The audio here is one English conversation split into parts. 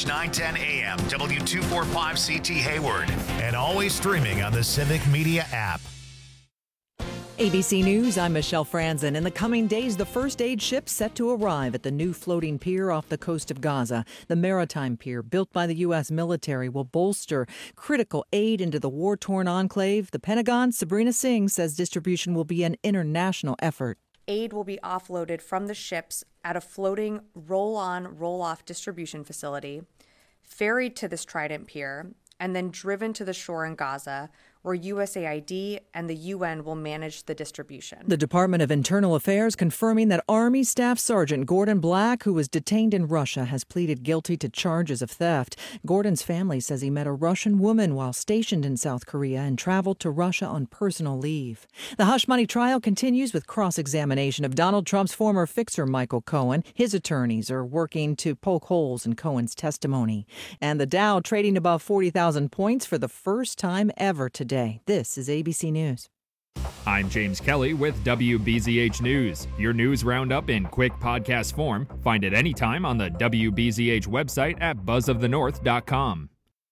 910 AM, W245CT Hayward, and always streaming on the Civic Media app. ABC News, I'm Michelle Franzen. In the coming days, the first aid ship set to arrive at the new floating pier off the coast of Gaza. The maritime pier, built by the U.S. military, will bolster critical aid into the war-torn enclave. The Pentagon's Sabrina Singh says distribution will be an international effort. Aid will be offloaded from the ships at a floating roll-on, roll-off distribution facility, ferried to this Trident pier, and then driven to the shore in Gaza, where USAID and the UN will manage the distribution. The Department of Internal Affairs confirming that Army Staff Sergeant Gordon Black, who was detained in Russia, has pleaded guilty to charges of theft. Gordon's family says he met a Russian woman while stationed in South Korea and traveled to Russia on personal leave. The hush money trial continues with cross-examination of Donald Trump's former fixer, Michael Cohen. His attorneys are working to poke holes in Cohen's testimony. And the Dow trading above 40,000 points for the first time ever today. This is ABC News. I'm James Kelly with WBZH News. Your news roundup in quick podcast form. Find it anytime on the WBZH website at buzzofthenorth.com.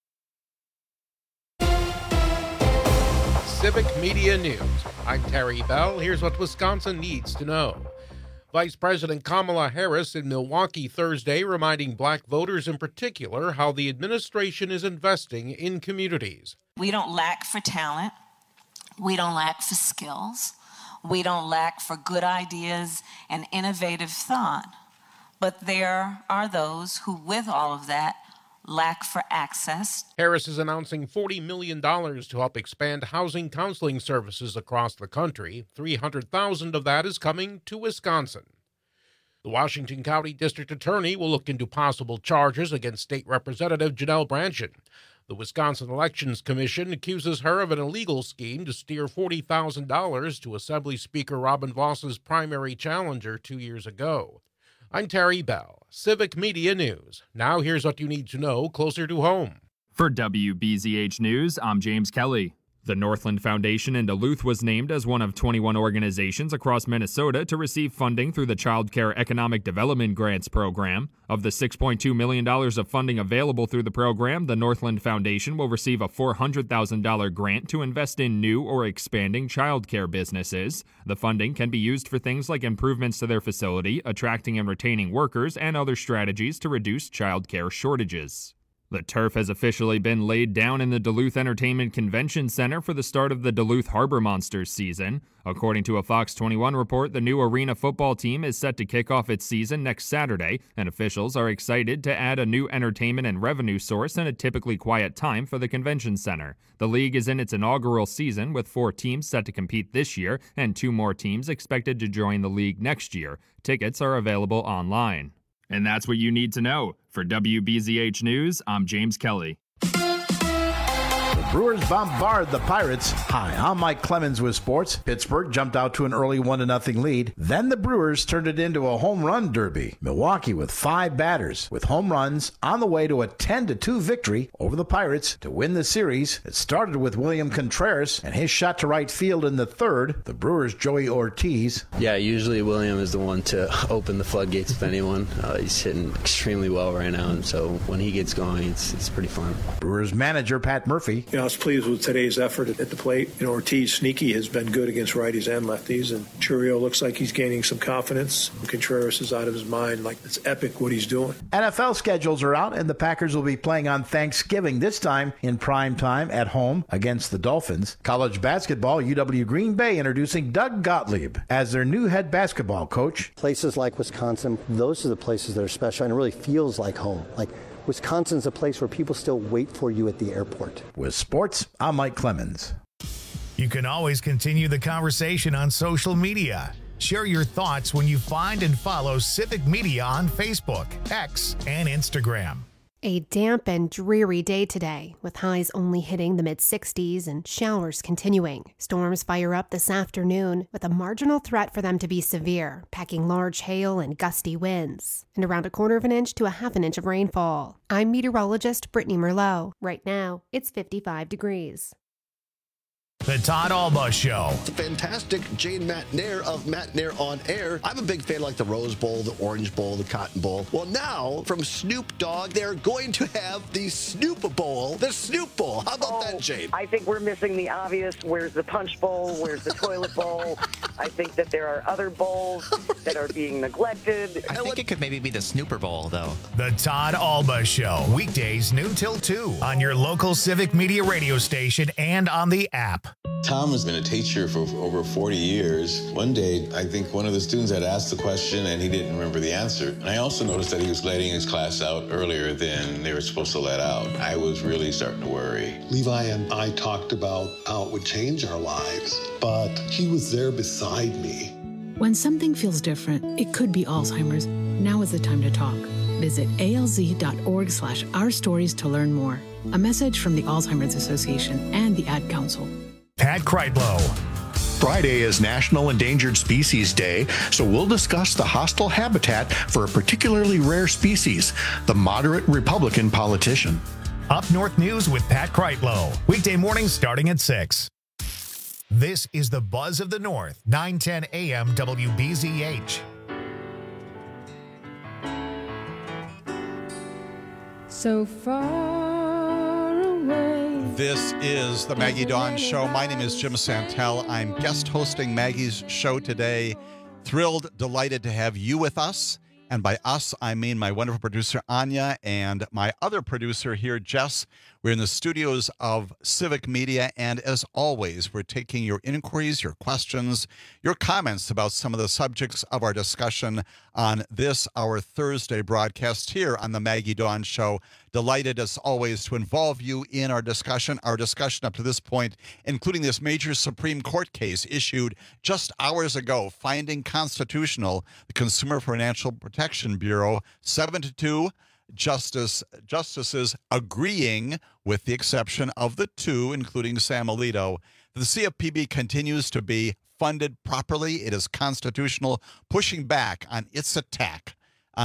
Civic Media News. I'm Terry Bell. Here's what Wisconsin needs to know. Vice President Kamala Harris in Milwaukee Thursday reminding black voters in particular how the administration is investing in communities. We don't lack for talent. We don't lack for skills. We don't lack for good ideas and innovative thought. But there are those who, with all of that, lack for access. Harris is announcing $40 million to help expand housing counseling services across the country. $300,000 of that is coming to Wisconsin. The Washington County District Attorney will look into possible charges against State Representative Janelle Brandtjen. The Wisconsin Elections Commission accuses her of an illegal scheme to steer $40,000 to Assembly Speaker Robin Voss's primary challenger 2 years ago. I'm Terry Bell, Civic Media News. Now here's what you need to know closer to home. For WBZH News, I'm James Kelly. The Northland Foundation in Duluth was named as one of 21 organizations across Minnesota to receive funding through the Child Care Economic Development Grants Program. Of the $6.2 million of funding available through the program, the Northland Foundation will receive a $400,000 grant to invest in new or expanding child care businesses. The funding can be used for things like improvements to their facility, attracting and retaining workers, and other strategies to reduce child care shortages. The turf has officially been laid down in the Duluth Entertainment Convention Center for the start of the Duluth Harbor Monsters season. According to a Fox 21 report, the new arena football team is set to kick off its season next Saturday, and officials are excited to add a new entertainment and revenue source in a typically quiet time for the convention center. The league is in its inaugural season with 4 teams set to compete this year and 2 more teams expected to join the league next year. Tickets are available online. And that's what you need to know. For WBZH News, I'm James Kelly. Brewers bombard the Pirates. Hi, I'm Mike Clemens with sports. Pittsburgh jumped out to an early 1-0 lead. Then the Brewers turned it into a home run derby. Milwaukee with 5 batters with home runs on the way to a 10-2 victory over the Pirates to win the series. It started with William Contreras and his shot to right field in the third. The Brewers' Joey Ortiz. Yeah, usually William is the one to open the floodgates with anyone. He's hitting extremely well right now, and so when he gets going, it's pretty fun. Brewers manager Pat Murphy. I was pleased with today's effort at the plate. Ortiz, sneaky, has been good against righties and lefties, and Churio looks like he's gaining some confidence. Contreras is out of his mind. Like, it's epic what he's doing. NFL schedules are out, and the Packers will be playing on Thanksgiving, this time in prime time at home against the Dolphins. College basketball, UW Green Bay introducing Doug Gottlieb as their new head basketball coach. Places like Wisconsin, those are the places that are special, and it really feels like home. Like, Wisconsin's a place where people still wait for you at the airport. With sports, I'm Mike Clemens. You can always continue the conversation on social media. Share your thoughts when you find and follow Civic Media on Facebook, X, and Instagram. A damp and dreary day today, with highs only hitting the mid-60s and showers continuing. Storms fire up this afternoon, with a marginal threat for them to be severe, packing large hail and gusty winds, and around 1/4 inch to 1/2 inch of rainfall. I'm meteorologist Brittany Merlot. Right now, it's 55 degrees. The Todd Alba Show. It's a fantastic Jane Matt Nair of Matt Nair on Air. I'm a big fan like the Rose Bowl, the Orange Bowl, the Cotton Bowl. Well, now from Snoop Dogg, they're going to have the Snoop Bowl, the Snoop Bowl. How about that, Jane? I think we're missing the obvious. Where's the Punch Bowl? Where's the Toilet Bowl? I think that there are other bowls that are being neglected. I think it could maybe be the Snooper Bowl, though. The Todd Alba Show. Weekdays noon till 2 on your local Civic Media radio station and on the app. Tom has been a teacher for over 40 years. One day, I think one of the students had asked the question and he didn't remember the answer. And I also noticed that he was letting his class out earlier than they were supposed to let out. I was really starting to worry. Levi and I talked about how it would change our lives, but he was there beside me. When something feels different, it could be Alzheimer's. Now is the time to talk. Visit alz.org/ourstories to learn more. A message from the Alzheimer's Association and the Ad Council. Pat Kreitlow. Friday is National Endangered Species Day, so we'll discuss the hostile habitat for a particularly rare species, the moderate Republican politician. Up North News with Pat Kreitlow. Weekday mornings starting at 6. This is the Buzz of the North, 910 AM WBZH. So far away. This is the Maggie Dawn Show. My name is Jim Santel. I'm guest hosting Maggie's show today. Thrilled, delighted to have you with us. And by us, I mean my wonderful producer, Anya, and my other producer here, Jess. We're in the studios of Civic Media, and as always, we're taking your inquiries, your questions, your comments about some of the subjects of our discussion on this, our Thursday broadcast here on the Maggie Dawn Show. Delighted, as always, to involve you in our discussion up to this point, including this major Supreme Court case issued just hours ago, finding constitutional the Consumer Financial Protection Bureau 7-2. Justices agreeing, with the exception of the two, including Sam Alito, that the CFPB continues to be funded properly. It is constitutional, pushing back on its attack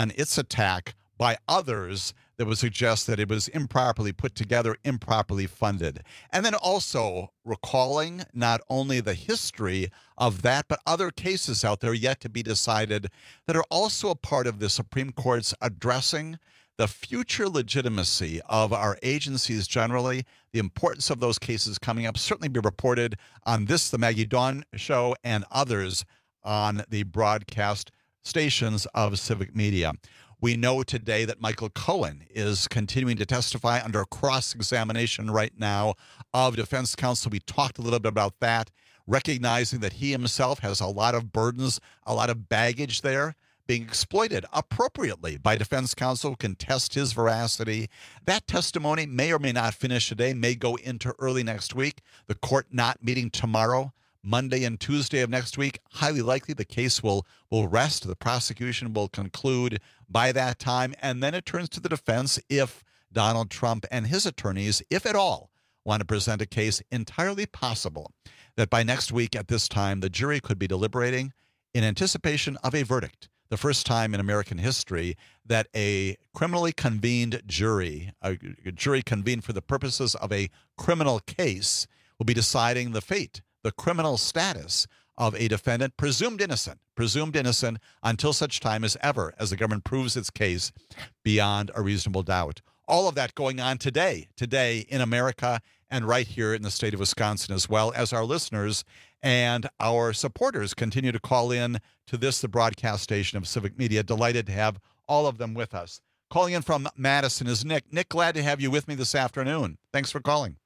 by others that would suggest that it was improperly put together, improperly funded. And then also recalling not only the history of that, but other cases out there yet to be decided that are also a part of the Supreme Court's addressing the future legitimacy of our agencies generally, the importance of those cases coming up, certainly be reported on this, the Maggie Dawn Show, and others on the broadcast stations of Civic Media. We know today that Michael Cohen is continuing to testify under cross-examination right now of defense counsel. We talked a little bit about that, recognizing that he himself has a lot of burdens, a lot of baggage there, being exploited appropriately by defense counsel who can test his veracity. That testimony may or may not finish today, may go into early next week. The court not meeting tomorrow, Monday and Tuesday of next week. Highly likely the case will rest. The prosecution will conclude by that time. And then it turns to the defense if Donald Trump and his attorneys, if at all, want to present a case. Entirely possible that by next week at this time, the jury could be deliberating in anticipation of a verdict. The first time in American history that a criminally convened jury, a jury convened for the purposes of a criminal case, will be deciding the fate, the criminal status of a defendant presumed innocent until such time as the government proves its case beyond a reasonable doubt. All of that going on today in America and right here in the state of Wisconsin, as well as our listeners and our supporters continue to call in to this, the broadcast station of Civic Media. Delighted to have all of them with us. Calling in from Madison is Nick. Nick, glad to have you with me this afternoon. Thanks for calling.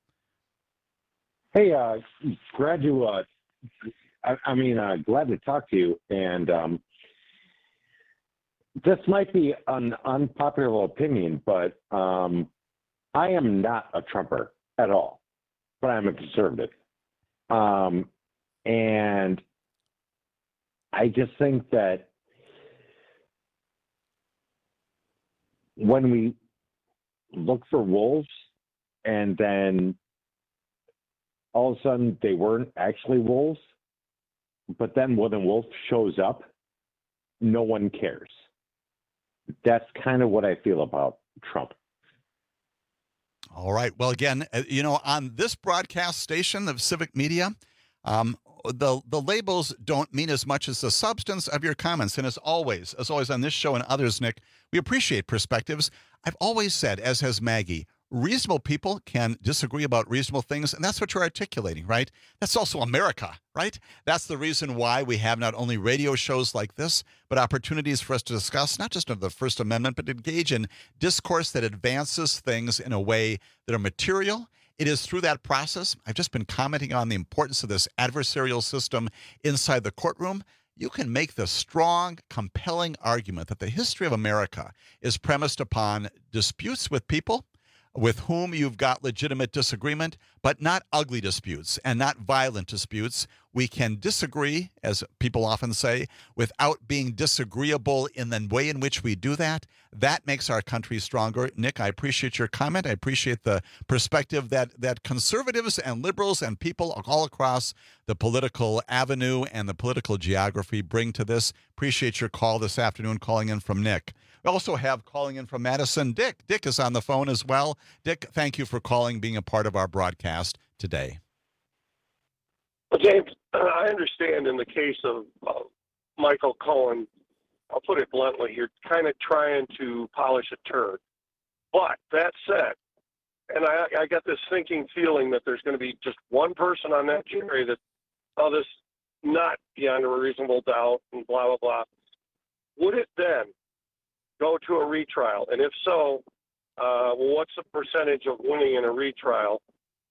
Hey, glad to talk to you. And this might be an unpopular opinion, but I am not a Trumper at all, but I'm a conservative. And I just think that when we look for wolves and then all of a sudden they weren't actually wolves, but then when the wolf shows up, no one cares. That's kind of what I feel about Trump. All All right. Well, again, on this broadcast station of Civic Media, the labels don't mean as much as the substance of your comments. And as always on this show and others, Nick, we appreciate perspectives. I've always said, as has Maggie, reasonable people can disagree about reasonable things, and that's what you're articulating, right? That's also America, right? That's the reason why we have not only radio shows like this, but opportunities for us to discuss not just of the First Amendment, but engage in discourse that advances things in a way that are material. It is through that process. I've just been commenting on the importance of this adversarial system inside the courtroom. You can make the strong, compelling argument that the history of America is premised upon disputes with people with whom you've got legitimate disagreement, but not ugly disputes and not violent disputes. We can disagree, as people often say, without being disagreeable in the way in which we do that. That makes our country stronger. Nick, I appreciate your comment. I appreciate the perspective that conservatives and liberals and people all across the political avenue and the political geography bring to this. Appreciate your call this afternoon, calling in from Nick. We also have calling in from Madison, Dick. Dick is on the phone as well. Dick, thank you for calling, being a part of our broadcast today. Well, James, I understand in the case of Michael Cohen, I'll put it bluntly, you're kind of trying to polish a turd. But that said, and I got this thinking feeling that there's going to be just one person on that jury that, this not beyond a reasonable doubt and blah, blah, blah. Would it then go to a retrial? And if so, what's the percentage of winning in a retrial?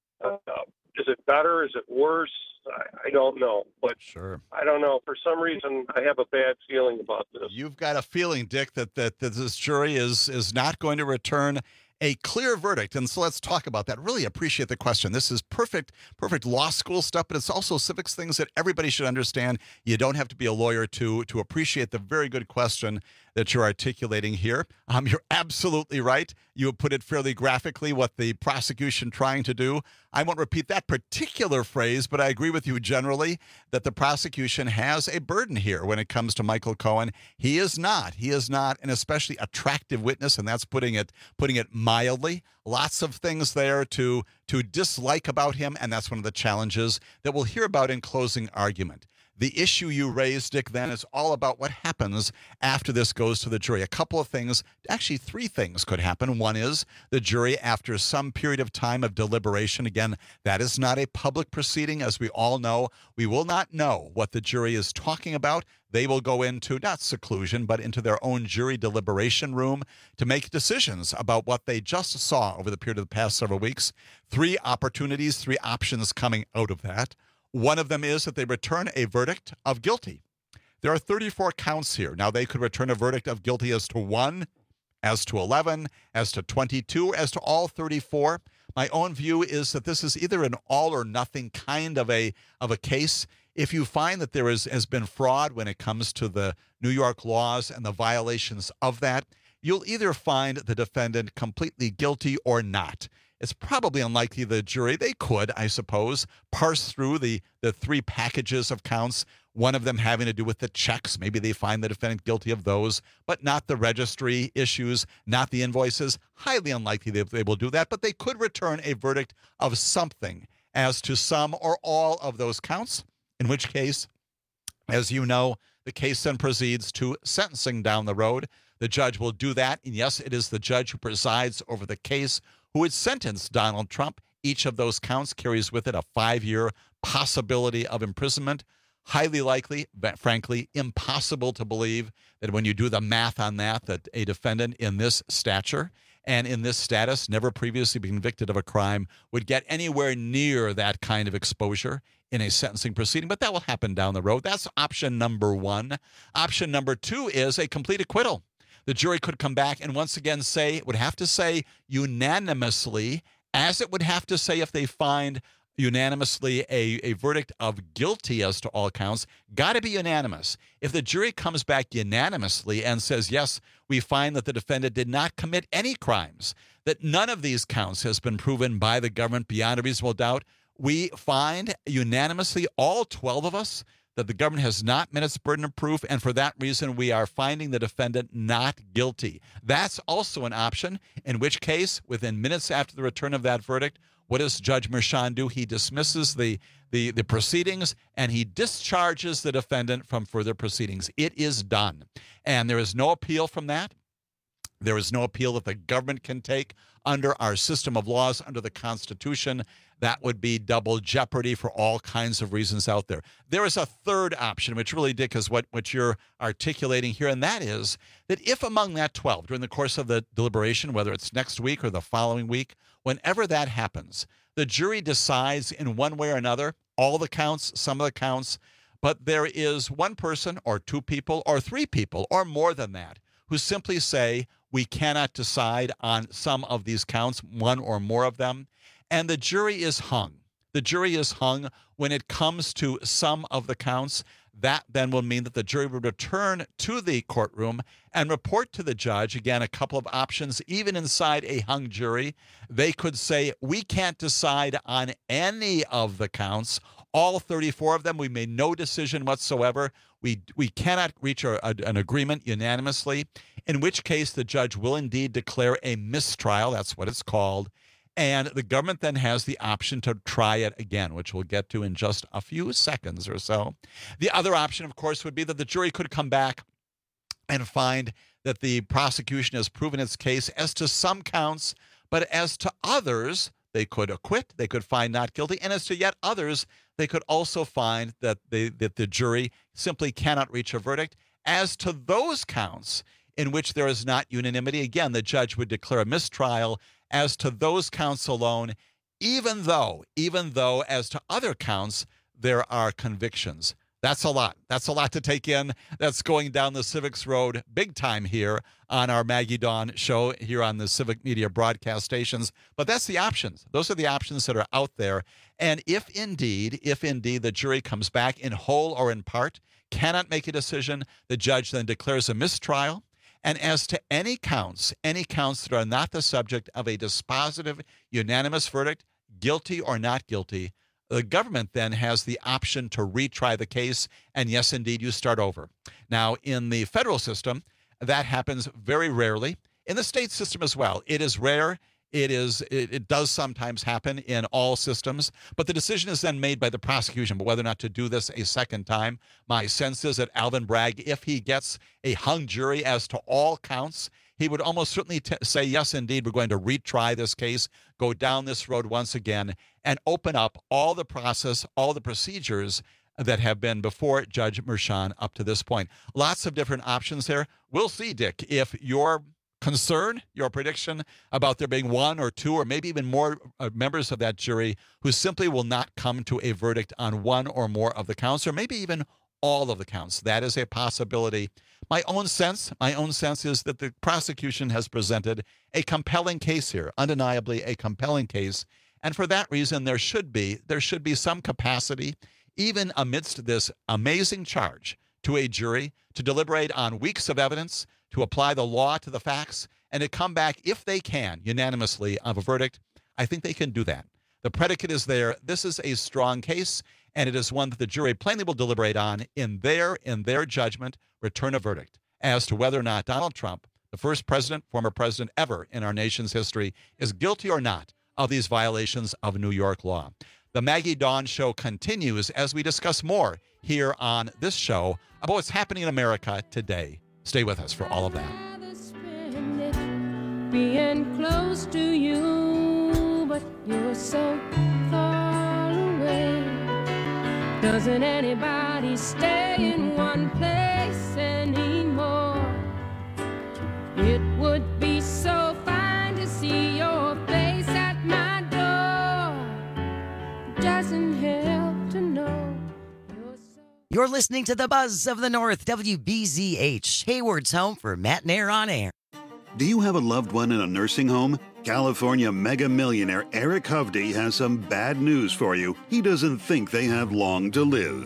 Is it better? Is it worse? I don't know. But sure, I don't know. For some reason, I have a bad feeling about this. You've got a feeling, Dick, that this jury is not going to return a clear verdict. And so let's talk about that. Really appreciate the question. This is perfect law school stuff, but it's also civics things that everybody should understand. You don't have to be a lawyer to appreciate the very good question that you're articulating here. You're absolutely right. You have put it fairly graphically, what the prosecution trying to do. I won't repeat that particular phrase, but I agree with you generally that the prosecution has a burden here when it comes to Michael Cohen. He is not an especially attractive witness, and that's putting it mildly. Lots of things there to dislike about him, and that's one of the challenges that we'll hear about in closing argument. The issue you raised, Dick, then is all about what happens after this goes to the jury. A couple of things, actually 3 things could happen. One is the jury, after some period of time of deliberation, again, that is not a public proceeding, as we all know. We will not know what the jury is talking about. They will go into, not seclusion, but into their own jury deliberation room to make decisions about what they just saw over the period of the past several weeks. 3 opportunities, 3 options coming out of that. One of them is that they return a verdict of guilty. There are 34 counts here. Now, they could return a verdict of guilty as to 1, as to 11, as to 22, as to all 34. My own view is that this is either an all or nothing kind of a case. If you find that there has been fraud when it comes to the New York laws and the violations of that, you'll either find the defendant completely guilty or not. It's probably unlikely the jury, they could, I suppose, parse through the 3 packages of counts, one of them having to do with the checks. Maybe they find the defendant guilty of those, but not the registry issues, not the invoices. Highly unlikely they will do that, but they could return a verdict of something as to some or all of those counts, in which case, as you know, the case then proceeds to sentencing down the road. The judge will do that, and yes, it is the judge who presides over the case who would sentence Donald Trump. Each of those counts carries with it a 5-year possibility of imprisonment. Highly likely, but frankly, impossible to believe that when you do the math on that a defendant in this stature and in this status, never previously been convicted of a crime, would get anywhere near that kind of exposure in a sentencing proceeding. But that will happen down the road. That's option number 1. Option number 2 is a complete acquittal. The jury could come back and once again would have to say unanimously, as it would have to say if they find unanimously a verdict of guilty as to all counts, got to be unanimous. If the jury comes back unanimously and says, yes, we find that the defendant did not commit any crimes, that none of these counts has been proven by the government beyond a reasonable doubt, we find unanimously, all 12 of us, that the government has not met its burden of proof, and for that reason, we are finding the defendant not guilty. That's also an option, in which case, within minutes after the return of that verdict, what does Judge Merchan do? He dismisses the proceedings, and he discharges the defendant from further proceedings. It is done. And there is no appeal from that. There is no appeal that the government can take under our system of laws, under the Constitution. That would be double jeopardy for all kinds of reasons out there. There is a third option, which really, Dick, is what you're articulating here, and that is that if among that 12, during the course of the deliberation, whether it's next week or the following week, whenever that happens, the jury decides in one way or another, all the counts, some of the counts, but there is one person or two people or three people or more than that who simply say, we cannot decide on some of these counts, one or more of them, and the jury is hung. The jury is hung when it comes to some of the counts. That then will mean that the jury would return to the courtroom and report to the judge, again, a couple of options. Even inside a hung jury, they could say, we can't decide on any of the counts, all 34 of them. We made no decision whatsoever. We cannot reach an agreement unanimously, in which case the judge will indeed declare a mistrial. That's what it's called. And the government then has the option to try it again, which we'll get to in just a few seconds or so. The other option, of course, would be that the jury could come back and find that the prosecution has proven its case as to some counts, but as to others, they could acquit, they could find not guilty, and as to yet others, they could also find that the jury simply cannot reach a verdict. As to those counts in which there is not unanimity, again, the judge would declare a mistrial as to those counts alone, even though as to other counts, there are convictions. That's a lot. That's a lot to take in. That's going down the Civics Road big time here on our Maggie Dawn show here on the Civic Media broadcast stations. But that's the options. Those are the options that are out there. And if indeed the jury comes back in whole or in part, cannot make a decision, the judge then declares a mistrial. And as to any counts that are not the subject of a dispositive, unanimous verdict, guilty or not guilty, the government then has the option to retry the case, and yes, indeed, you start over. Now, in the federal system, that happens very rarely. In the state system as well, it is rare. It does sometimes happen in all systems, but the decision is then made by the prosecution. But whether or not to do this a second time, my sense is that Alvin Bragg, if he gets a hung jury as to all counts, he would almost certainly say, yes, indeed, we're going to retry this case, go down this road once again, and open up all the process, all the procedures that have been before Judge Merchan up to this point. Lots of different options there. We'll see, Dick, if your concern, your prediction about there being one or two or maybe even more members of that jury who simply will not come to a verdict on one or more of the counts, or maybe even all of the counts. That is a possibility. My own sense is that the prosecution has presented a compelling case here, undeniably a compelling case. And for that reason, there should be some capacity, even amidst this amazing charge, to a jury to deliberate on weeks of evidence, to apply the law to the facts, and to come back, if they can, unanimously of a verdict. I think they can do that. The predicate is there. This is a strong case, and it is one that the jury plainly will deliberate on in their judgment, return a verdict as to whether or not Donald Trump, the first former president ever in our nation's history, is guilty or not of these violations of New York law. The Maggie Dawn Show continues as we discuss more here on this show about what's happening in America today. Stay with us for all of that. Being close to you, but you're so far away. Doesn't anybody stay in one place anymore? It would be so fine to see your face at my door. Doesn't help to know. You're listening to The Buzz of the North, WBZH, Hayward's home for Matt Nair on Air. Do you have a loved one in a nursing home? California mega millionaire Eric Hovde has some bad news for you. He doesn't think they have long to live.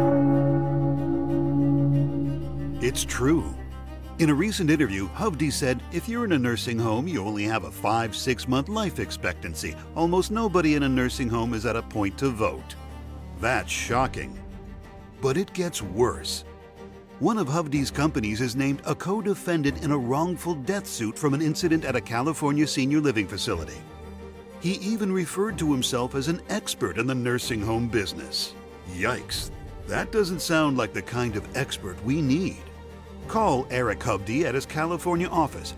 It's true. In a recent interview, Hovde said, if you're in a nursing home, you only have a 5-6 month life expectancy. Almost nobody in a nursing home is at a point to vote. That's shocking. But it gets worse. One of Hovde's companies is named a co-defendant in a wrongful death suit from an incident at a California senior living facility. He even referred to himself as an expert in the nursing home business. Yikes. That doesn't sound like the kind of expert we need. Call Eric Hovde at his California office,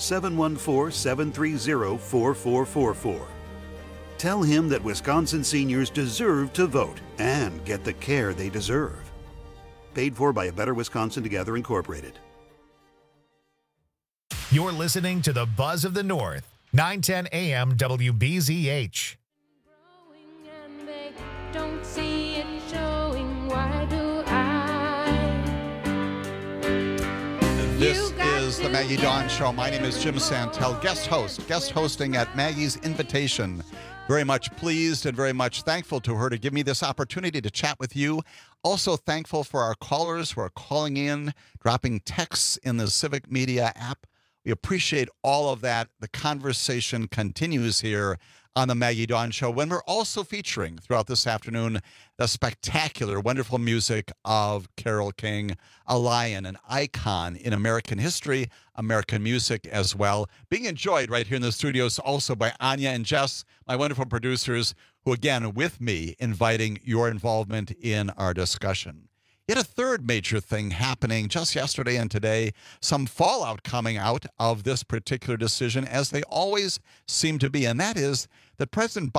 714-730-4444. Tell him that Wisconsin seniors deserve to vote and get the care they deserve. Paid for by A Better Wisconsin Together, Incorporated. You're listening to the Buzz of the North, 910 AM WBZH. And they don't see it showing. Why do I? This is the Maggie Dawn Show. My name is Jim Santel, guest hosting at Maggie's invitation. Very much pleased and very much thankful to her to give me this opportunity to chat with you. Also thankful for our callers who are calling in, dropping texts in the Civic Media app. We appreciate all of that. The conversation continues here on the Maggie Dawn Show, when we're also featuring throughout this afternoon the spectacular, wonderful music of Carole King, a lion, an icon in American history, American music as well. Being enjoyed right here in the studios also by Anya and Jess, my wonderful producers, who again, with me, inviting your involvement in our discussion. Yet a third major thing happening just yesterday and today, some fallout coming out of this particular decision, as they always seem to be, and that is that President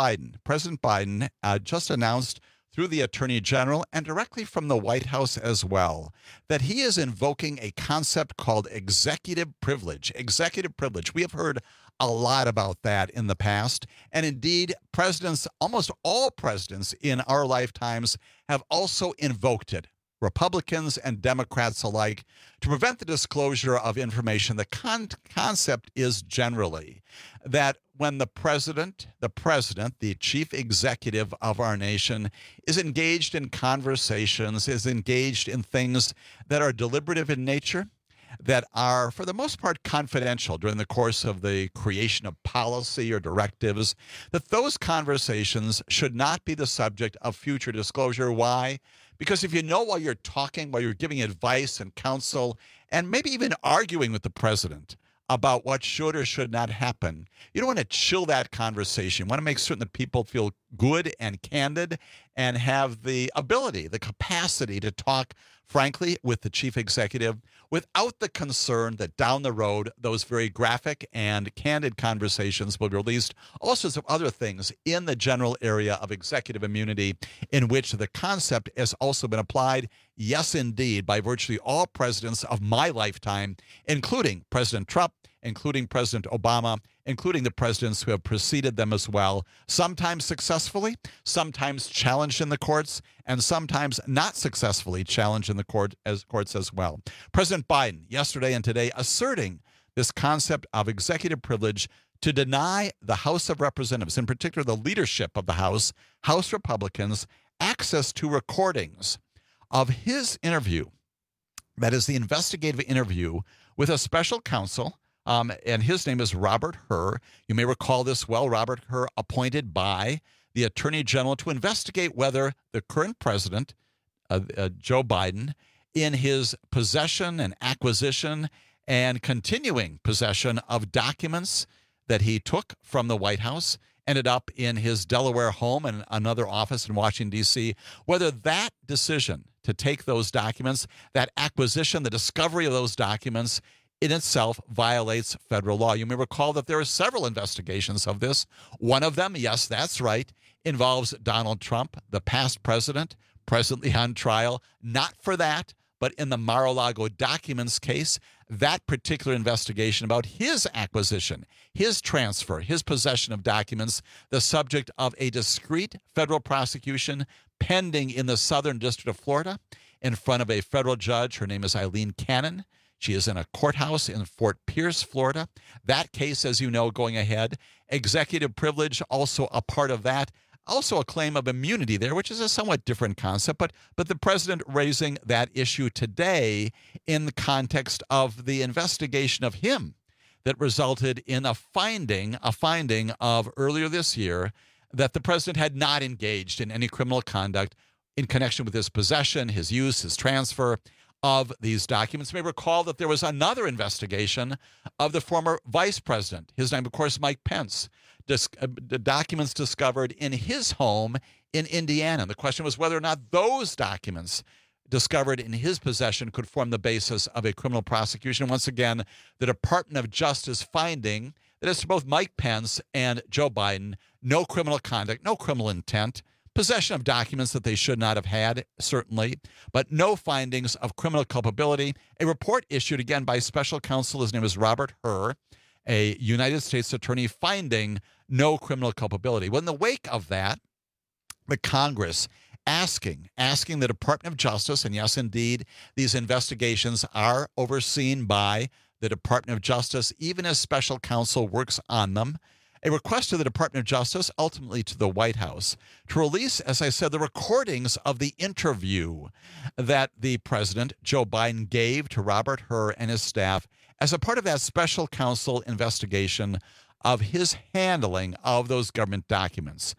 Biden just announced through the Attorney General and directly from the White House as well, that he is invoking a concept called executive privilege. Executive privilege. We have heard a lot about that in the past, and indeed, almost all presidents in our lifetimes have also invoked it. Republicans and Democrats alike, to prevent the disclosure of information. The concept is generally that when the president, the chief executive of our nation, is engaged in conversations, is engaged in things that are deliberative in nature, that are, for the most part, confidential during the course of the creation of policy or directives, that those conversations should not be the subject of future disclosure. Why? Because if you know while you're talking, while you're giving advice and counsel, and maybe even arguing with the president about what should or should not happen, you don't want to chill that conversation. You want to make certain that people feel good and candid and have the ability, the capacity to talk frankly with the chief executive without the concern that down the road, those very graphic and candid conversations will release all sorts of other things in the general area of executive immunity, in which the concept has also been applied, yes, indeed, by virtually all presidents of my lifetime, including President Trump, including President Obama, including the presidents who have preceded them as well, sometimes successfully, sometimes challenged in the courts, and sometimes not successfully challenged in the courts as well. President Biden, yesterday and today, asserting this concept of executive privilege to deny the House of Representatives, in particular the leadership of the House Republicans, access to recordings of his interview, that is the investigative interview with a special counsel, and his name is Robert Hur. You may recall this well. Robert Hur, appointed by the Attorney General to investigate whether the current president, Joe Biden, in his possession and acquisition and continuing possession of documents that he took from the White House, ended up in his Delaware home and another office in Washington, D.C., whether that decision to take those documents, that acquisition, the discovery of those documents, in itself violates federal law. You may recall that there are several investigations of this. One of them, yes, that's right, involves Donald Trump, the past president, presently on trial, not for that, but in the Mar-a-Lago documents case, that particular investigation about his acquisition, his transfer, his possession of documents, the subject of a discrete federal prosecution pending in the Southern District of Florida in front of a federal judge. Her name is Eileen Cannon. She is in a courthouse in Fort Pierce, Florida. That case, as you know, going ahead. Executive privilege, also a part of that. Also a claim of immunity there, which is a somewhat different concept, but the president raising that issue today in the context of the investigation of him that resulted in a finding of earlier this year that the president had not engaged in any criminal conduct in connection with his possession, his use, his transfer of these documents. You may recall that there was another investigation of the former vice president. His name, of course, Mike Pence. The documents discovered in his home in Indiana. The question was whether or not those documents discovered in his possession could form the basis of a criminal prosecution. Once again, the Department of Justice finding that as to both Mike Pence and Joe Biden, no criminal conduct, no criminal intent, possession of documents that they should not have had, certainly, but no findings of criminal culpability. A report issued again by special counsel, his name is Robert Hur, a United States attorney, finding no criminal culpability. Well, in the wake of that, the Congress asking the Department of Justice, and yes, indeed, these investigations are overseen by the Department of Justice, even as special counsel works on them, a request to the Department of Justice, ultimately to the White House, to release, as I said, the recordings of the interview that the president, Joe Biden, gave to Robert Hur and his staff as a part of that special counsel investigation of his handling of those government documents.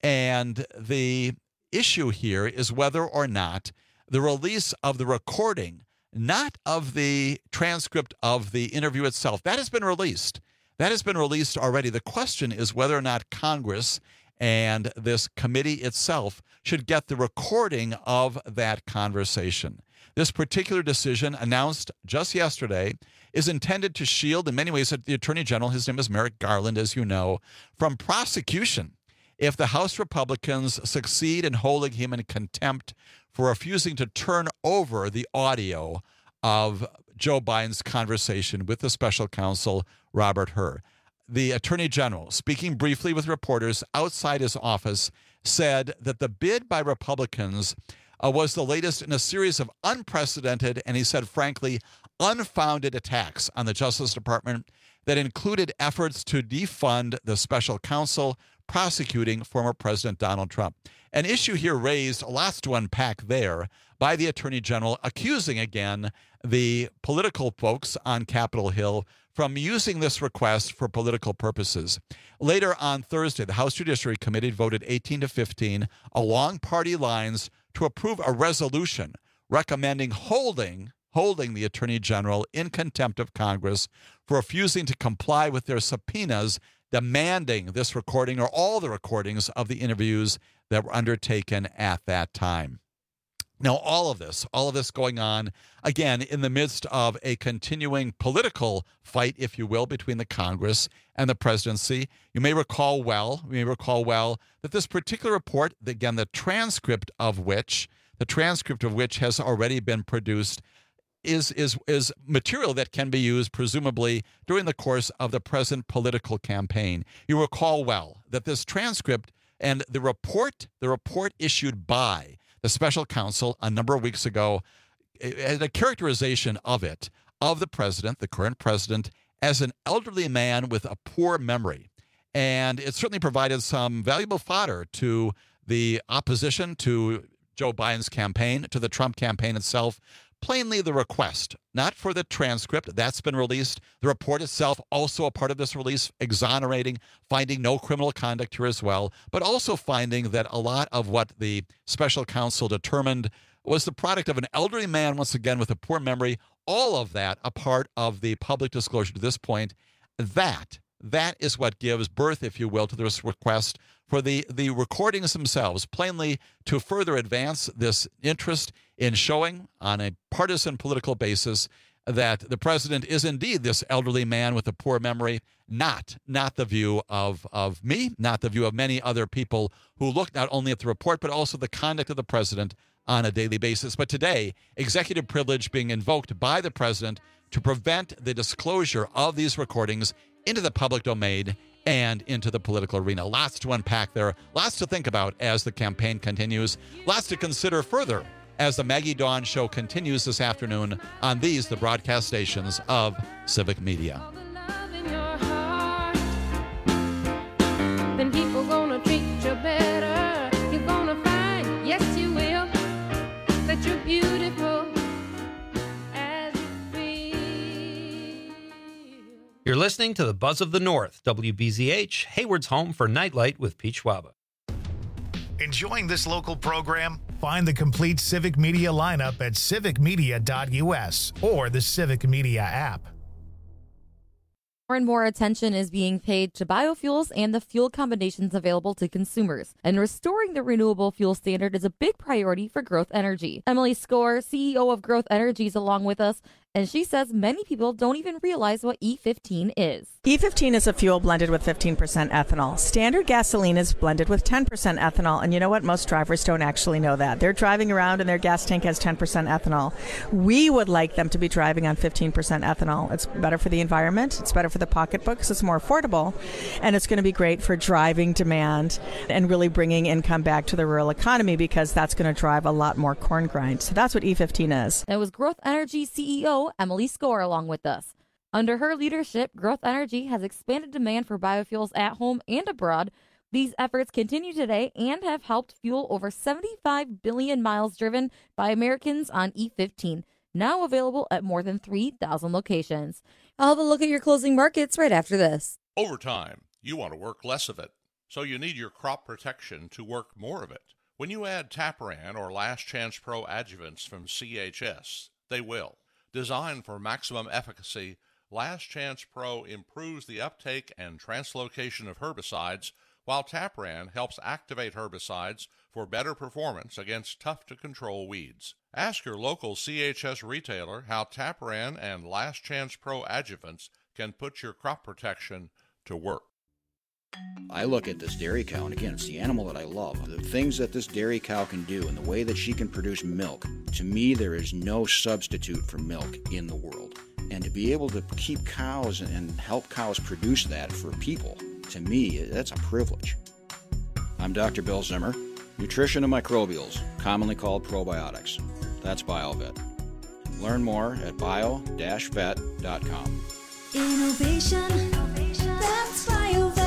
And the issue here is whether or not the release of the recording, not of the transcript of the interview itself, that has been released. That has been released already. The question is whether or not Congress and this committee itself should get the recording of that conversation. This particular decision, announced just yesterday, is intended to shield, in many ways, the Attorney General, his name is Merrick Garland, as you know, from prosecution if the House Republicans succeed in holding him in contempt for refusing to turn over the audio of Joe Biden's conversation with the special counsel, Robert Hur. The Attorney General, speaking briefly with reporters outside his office, said that the bid by Republicans was the latest in a series of unprecedented, and he said, frankly, unfounded attacks on the Justice Department that included efforts to defund the special counsel prosecuting former President Donald Trump. An issue here raised, lots to unpack there, by the Attorney General, accusing again the political folks on Capitol Hill from using this request for political purposes. Later on Thursday, the House Judiciary Committee voted 18-15 along party lines to approve a resolution recommending holding the Attorney General in contempt of Congress for refusing to comply with their subpoenas demanding this recording or all the recordings of the interviews that were undertaken at that time. Now, all of this going on, again, in the midst of a continuing political fight, if you will, between the Congress and the presidency. You may recall well that this particular report, again, the transcript of which has already been produced, is material that can be used, presumably, during the course of the present political campaign. You recall well that this transcript and the report issued by the special counsel a number of weeks ago had a characterization of the president, the current president, as an elderly man with a poor memory. And it certainly provided some valuable fodder to the opposition to Joe Biden's campaign, to the Trump campaign itself. Plainly the request, not for the transcript, that's been released. The report itself, also a part of this release, exonerating, finding no criminal conduct here as well, but also finding that a lot of what the special counsel determined was the product of an elderly man, once again, with a poor memory. All of that a part of the public disclosure to this point. That is what gives birth, if you will, to this request for the recordings themselves, plainly to further advance this interest in showing on a partisan political basis that the president is indeed this elderly man with a poor memory, not the view of me, not the view of many other people who look not only at the report, but also the conduct of the president on a daily basis. But today, executive privilege being invoked by the president to prevent the disclosure of these recordings into the public domain and into the political arena. Lots to unpack there, lots to think about as the campaign continues, lots to consider further as the Maggie Dawn Show continues this afternoon on these, the broadcast stations of Civic Media. Then people gonna treat you better. You're gonna find, yes you will, that you're beautiful as you feel. You're listening to the Buzz of the North, WBZH, Hayward's home for Nightlight with Pete Schwaba. Enjoying this local program? Find the complete Civic Media lineup at civicmedia.us or the Civic Media app. More and more attention is being paid to biofuels and the fuel combinations available to consumers. And restoring the renewable fuel standard is a big priority for Growth Energy. Emily Score, CEO of Growth Energy, is along with us, and she says many people don't even realize what E15 is. E15 is a fuel blended with 15% ethanol. Standard gasoline is blended with 10% ethanol, and you know what? Most drivers don't actually know that. They're driving around and their gas tank has 10% ethanol. We would like them to be driving on 15% ethanol. It's better for the environment, it's better for the pocketbooks, it's more affordable, and it's going to be great for driving demand and really bringing income back to the rural economy, because that's going to drive a lot more corn grind. So that's what E15 is. That was Growth Energy CEO Emily Score along with us. Under her leadership, Growth Energy has expanded demand for biofuels at home and abroad. These efforts continue today and have helped fuel over 75 billion miles driven by Americans on E15, now available at more than 3,000 locations. I'll have a look at your closing markets right after this. Over time, you want to work less of it, so you need your crop protection to work more of it. When you add Taparan or Last Chance Pro adjuvants from CHS, they will. Designed for maximum efficacy, Last Chance Pro improves the uptake and translocation of herbicides, while Taparan helps activate herbicides for better performance against tough-to-control weeds. Ask your local CHS retailer how Taparan and Last Chance Pro adjuvants can put your crop protection to work. I look at this dairy cow, and again, it's the animal that I love. The things that this dairy cow can do and the way that she can produce milk, to me, there is no substitute for milk in the world. And to be able to keep cows and help cows produce that for people, to me, that's a privilege. I'm Dr. Bill Zimmer, nutrition and microbials, commonly called probiotics. That's BioVet. Learn more at bio-vet.com. Innovation, that's BioVet.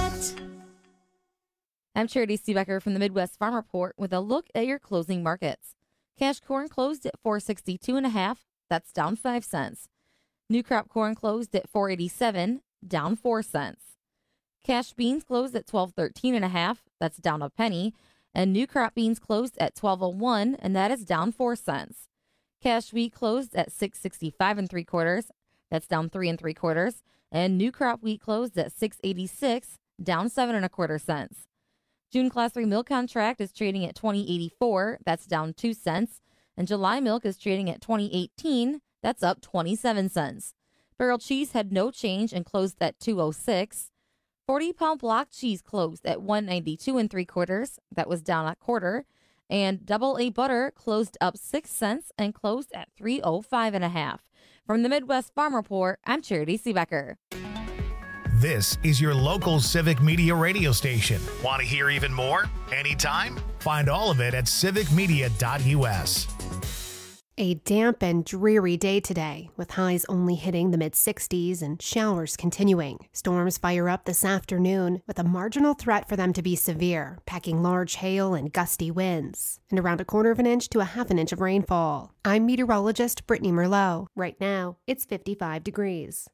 I'm Charity Seebecker from the Midwest Farm Report with a look at your closing markets. Cash corn closed at $4.62.5. That's down 5 cents. New crop corn closed at $4.87, down 4 cents. Cash beans closed at $12.13.5. That's down a penny. And new crop beans closed at $12.01, and that is down 4 cents. Cash wheat closed at $6.65 3/4. That's down 3 3/4. And new crop wheat closed at $6.86, down 7 1/4 cents. June Class 3 milk contract is trading at $20.84. That's down 2 cents. And July milk is trading at $20.18. That's up 27 cents. Barrel cheese had no change and closed at $2.06. 40-pound block cheese closed at $1.92 3/4. That was down a quarter. And double A butter closed up 6 cents and closed at $3.05 1/2. From the Midwest Farm Report, I'm Charity Seebecker. This is your local Civic Media radio station. Want to hear even more? Anytime? Find all of it at civicmedia.us. A damp and dreary day today, with highs only hitting the mid-60s and showers continuing. Storms fire up this afternoon, with a marginal threat for them to be severe, packing large hail and gusty winds, and around 1/4 inch to 1/2 inch of rainfall. I'm meteorologist Brittany Merlot. Right now, it's 55 degrees.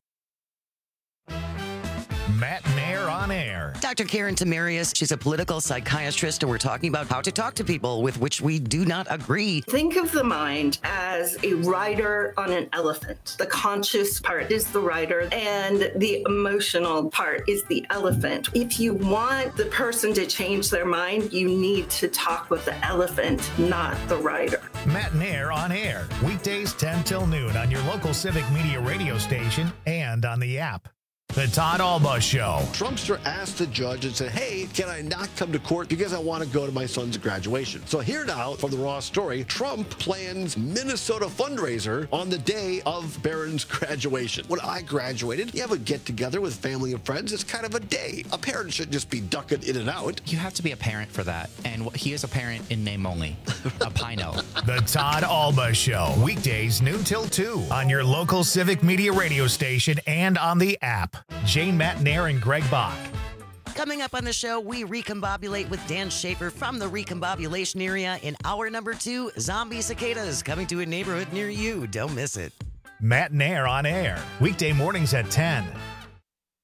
Matt Nair on air. Dr. Karen Tamarius, she's a political psychiatrist, and we're talking about how to talk to people with which we do not agree. Think of the mind as a rider on an elephant. The conscious part is the rider, and the emotional part is the elephant. If you want the person to change their mind, you need to talk with the elephant, not the rider. Matt Nair on air, weekdays 10 till noon on your local Civic Media radio station and on the app. The Todd Alba Show. Trumpster asked the judge and said, hey, can I not come to court because I want to go to my son's graduation? So here now from the Raw story, Trump plans Minnesota fundraiser on the day of Barron's graduation. When I graduated, you have a get-together with family and friends. It's kind of a day. A parent should just be ducking in and out. You have to be a parent for that. And he is a parent in name only. A Pino. The Todd Alba Show. Weekdays noon till 2 on your local Civic Media radio station and on the app. Jane Matt Nair and Greg Bach. Coming up on the show, we recombobulate with Dan Schaefer from the recombobulation area. In hour number 2, zombie cicadas coming to a neighborhood near you. Don't miss it. Matt Nair on air. Weekday mornings at 10.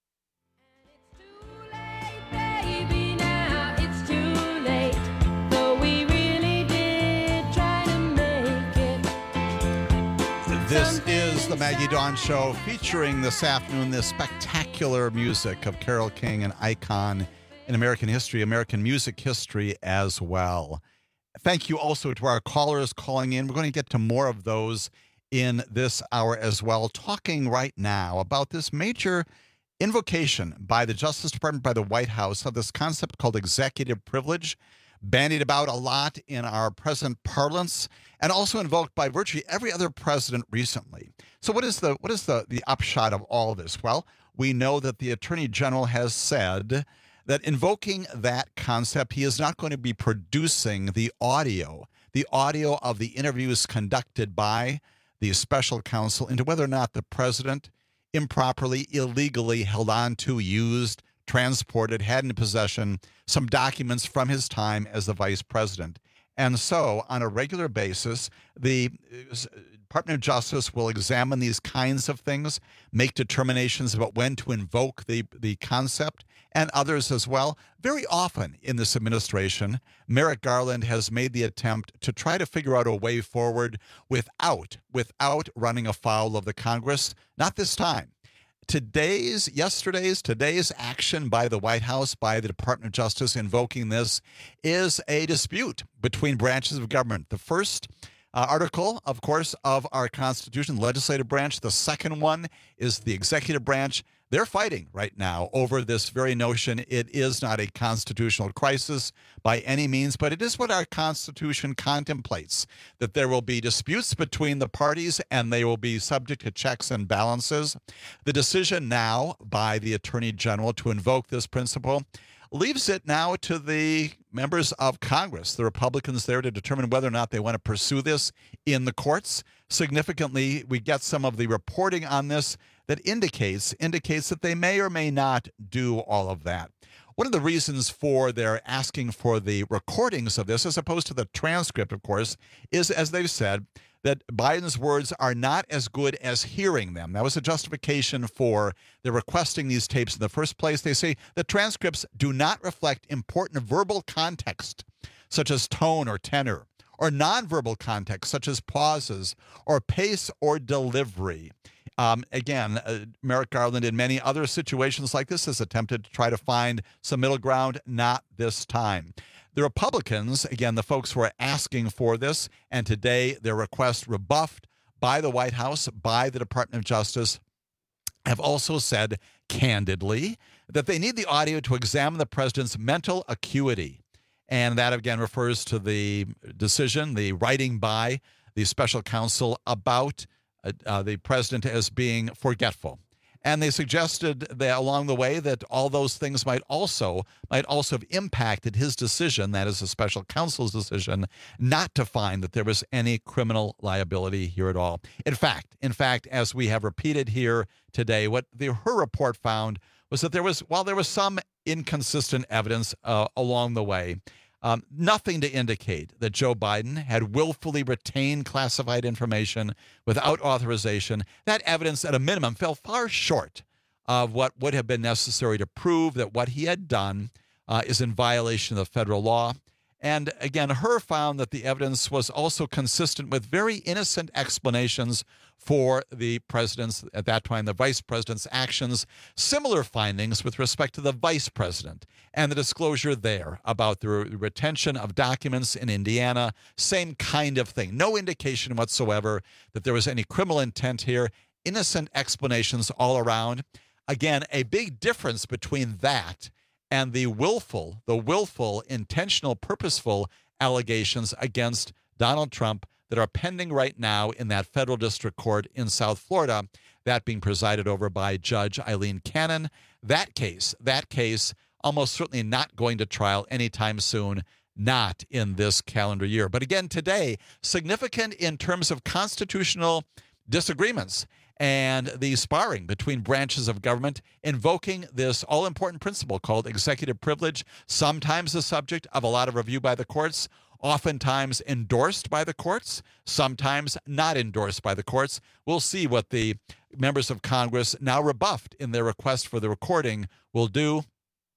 Baby, now it's too late. The This is the Maggie Dawn Show, featuring this afternoon the spectacular music of Carole King, an icon in American history, American music history as well. Thank you also to our callers calling in. We're going to get to more of those in this hour as well, talking right now about this major invocation by the Justice Department, by the White House, of this concept called executive privilege, bandied about a lot in our present parlance, and also invoked by virtually every other president recently. So what is the upshot of all this? Well, we know that the Attorney General has said that invoking that concept, he is not going to be producing the audio of the interviews conducted by the special counsel into whether or not the president improperly, illegally held on to, used, transported, had in possession some documents from his time as the vice president. And so, on a regular basis, the Department of Justice will examine these kinds of things, make determinations about when to invoke the concept, and others as well. Very often in this administration, Merrick Garland has made the attempt to try to figure out a way forward without running afoul of the Congress. Not this time. Today's action by the White House, by the Department of Justice invoking this, is a dispute between branches of government. The first article, of course, of our Constitution, the legislative branch. The second one is the executive branch. They're fighting right now over this very notion. It is not a constitutional crisis by any means, but it is what our Constitution contemplates, that there will be disputes between the parties and they will be subject to checks and balances. The decision now by the Attorney General to invoke this principle leaves it now to the members of Congress, the Republicans there, to determine whether or not they want to pursue this in the courts. Significantly, we get some of the reporting on this that indicates that they may or may not do all of that. One of the reasons for their asking for the recordings of this, as opposed to the transcript, of course, is, as they've said, that Biden's words are not as good as hearing them. That was a justification for their requesting these tapes in the first place. They say the transcripts do not reflect important verbal context, such as tone or tenor, or nonverbal context, such as pauses, or pace or delivery. Merrick Garland in many other situations like this has attempted to try to find some middle ground, not this time. The Republicans, again, the folks who are asking for this, and today their request rebuffed by the White House, by the Department of Justice, have also said candidly that they need the audio to examine the president's mental acuity. And that, again, refers to the decision, the writing by the special counsel about the president as being forgetful. And they suggested that along the way that all those things might also have impacted his decision, that is the special counsel's decision, not to find that there was any criminal liability here at all. In fact, as we have repeated here today, what her report found was that while there was some inconsistent evidence along the way, nothing to indicate that Joe Biden had willfully retained classified information without authorization. That evidence, at a minimum, fell far short of what would have been necessary to prove that what he had done is in violation of federal law. And again, Herr found that the evidence was also consistent with very innocent explanations for the president's, at that time, the vice president's actions. Similar findings with respect to the vice president and the disclosure there about the retention of documents in Indiana. Same kind of thing. No indication whatsoever that there was any criminal intent here. Innocent explanations all around. Again, a big difference between that and the willful, intentional, purposeful allegations against Donald Trump that are pending right now in that federal district court in South Florida, that being presided over by Judge Eileen Cannon. That case, almost certainly not going to trial anytime soon, not in this calendar year. But again, today, significant in terms of constitutional disagreements and the sparring between branches of government, invoking this all-important principle called executive privilege, sometimes the subject of a lot of review by the courts, oftentimes endorsed by the courts, sometimes not endorsed by the courts. We'll see what the members of Congress, now rebuffed in their request for the recording, will do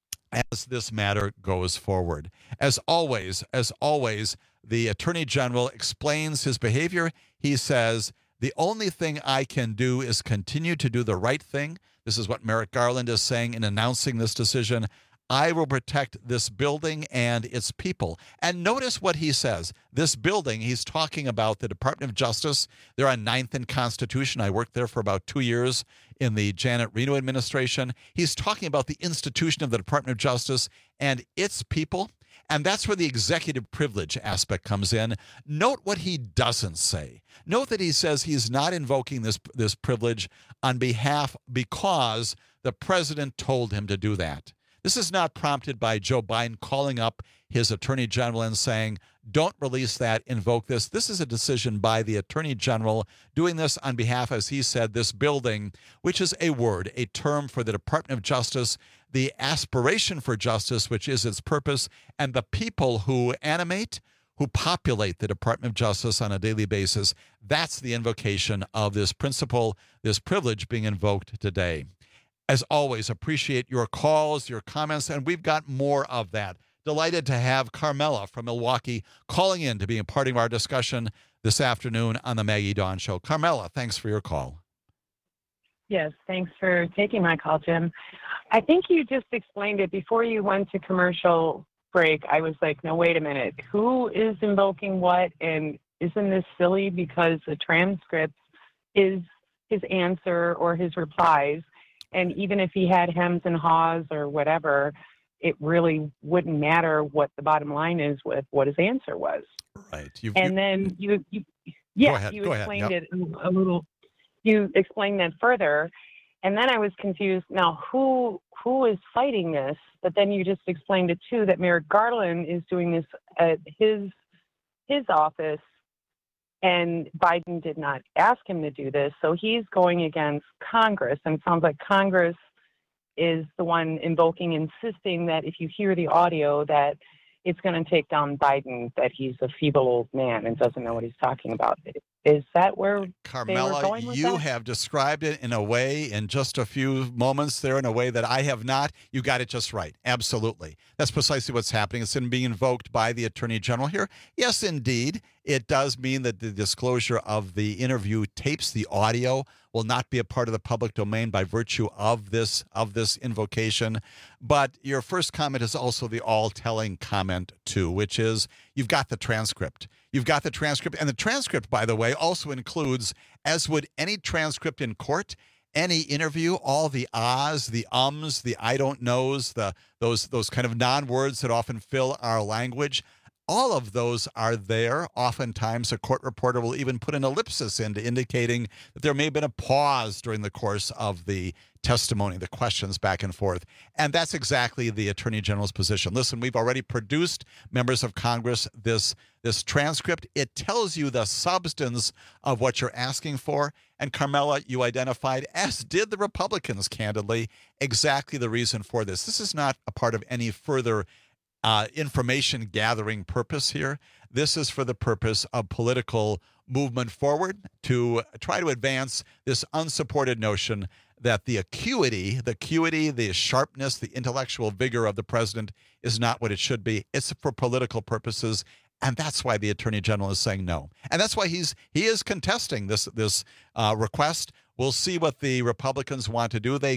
as this matter goes forward. As always, the Attorney General explains his behavior. He says The only thing I can do is continue to do the right thing. This is what Merrick Garland is saying in announcing this decision. I will protect this building and its people. And notice what he says. This building, he's talking about the Department of Justice. They're on 9th and Constitution. I worked there for about 2 years in the Janet Reno administration. He's talking about the institution of the Department of Justice and its people. And that's where the executive privilege aspect comes in. Note what he doesn't say. Note that he says he's not invoking this privilege on behalf because the president told him to do that. This is not prompted by Joe Biden calling up his attorney general and saying, don't release that, invoke this. This is a decision by the attorney general doing this on behalf, as he said, this building, which is a word, a term for the Department of Justice, the aspiration for justice, which is its purpose, and the people who animate, who populate the Department of Justice on a daily basis. That's the invocation of this principle, this privilege being invoked today. As always, appreciate your calls, your comments, and we've got more of that. Delighted to have Carmela from Milwaukee calling in to be a part of our discussion this afternoon on the Maggie Dawn Show. Carmela, thanks for your call. Yes, thanks for taking my call, Jim. I think you just explained it before you went to commercial break. I was like, no, wait a minute. Who is invoking what? And isn't this silly? Because the transcript is his answer or his replies. And even if he had hems and haws or whatever, it really wouldn't matter what the bottom line is with what his answer was. Right. Then you explained it a little. You explained that further, and then I was confused. Now, who is fighting this? But then you just explained it too, that Merrick Garland is doing this at his office. And Biden did not ask him to do this, so he's going against Congress. And it sounds like Congress is the one invoking, insisting that if you hear the audio, that it's going to take down Biden, that he's a feeble old man and doesn't know what he's talking about. Is that where Carmela, they were going with you that? have described it in a way, in just a few moments there, in a way that I have not. You got it just right. Absolutely. That's precisely what's happening. It's being invoked by the Attorney General here. Yes, indeed. It does mean that the disclosure of the interview tapes, the audio, will not be a part of the public domain by virtue of this invocation. But your first comment is also the all-telling comment, too, which is you've got the transcript. You've got the transcript. And the transcript, by the way, also includes, as would any transcript in court, any interview, all the ahs, the ums, the I don't knows, those kind of non-words that often fill our language. All of those are there. Oftentimes, a court reporter will even put an ellipsis into indicating that there may have been a pause during the course of the testimony, the questions back and forth. And that's exactly the Attorney General's position. Listen, we've already produced, members of Congress, this transcript. It tells you the substance of what you're asking for. And Carmela, you identified, as did the Republicans, candidly, exactly the reason for this. This is not a part of any further information gathering purpose here. This is for the purpose of political movement forward to try to advance this unsupported notion that the acuity, the sharpness, the intellectual vigor of the president is not what it should be. It's for political purposes. And that's why the Attorney General is saying no. And that's why he is contesting this request. We'll see what the Republicans want to do. They